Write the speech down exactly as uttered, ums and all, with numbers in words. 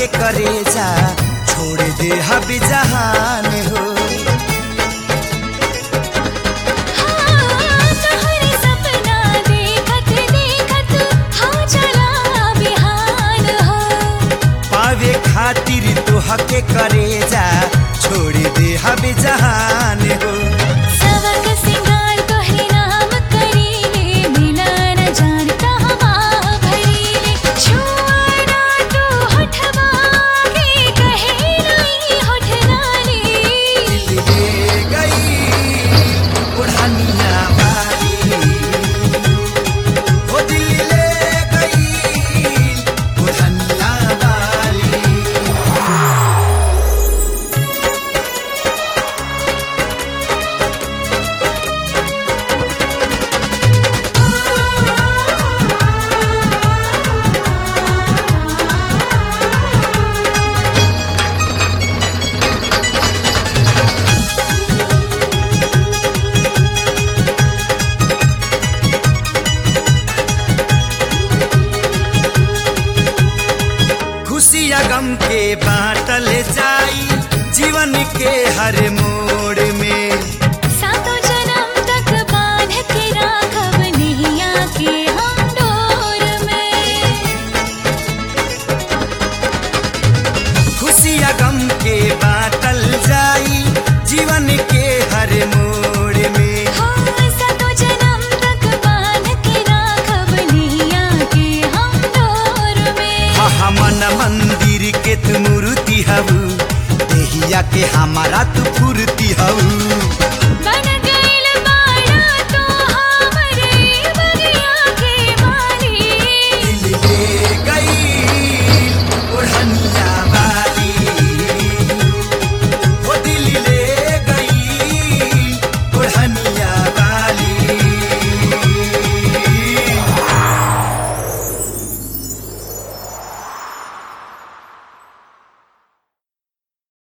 के करेजा छोड़ दे हबी जहान हो। हाँ, तोहरे सपना देखत देखत हो चला बिहान हो। पावे खातिर तोह के करेजा छोड़ दे हबी जहान हो। सबक सिंगार तोहरे नाम करीले, मिला न जान कहवा भरीले। छुआना तू होठवा के कहे नहीं होठ लाली। ले गई बुढ़ानिया वाली, ओ दिल ले गई बुढ़ानिया वाली। खुशिया गम के बाटल जाई जीवन के हर मोड़ में। सातों जन्म तक बांध के राखब नैया के हम डोर में। खुशिया गम के बाटल जाई जीवन के हर मोड़ में। हो सातों जन्म तक बांध के राखब नैया के हम डोर में। हा मन मंदिर के तू मूर्ति हऊ, देहिया के हमारा तू फूर्ति हऊ।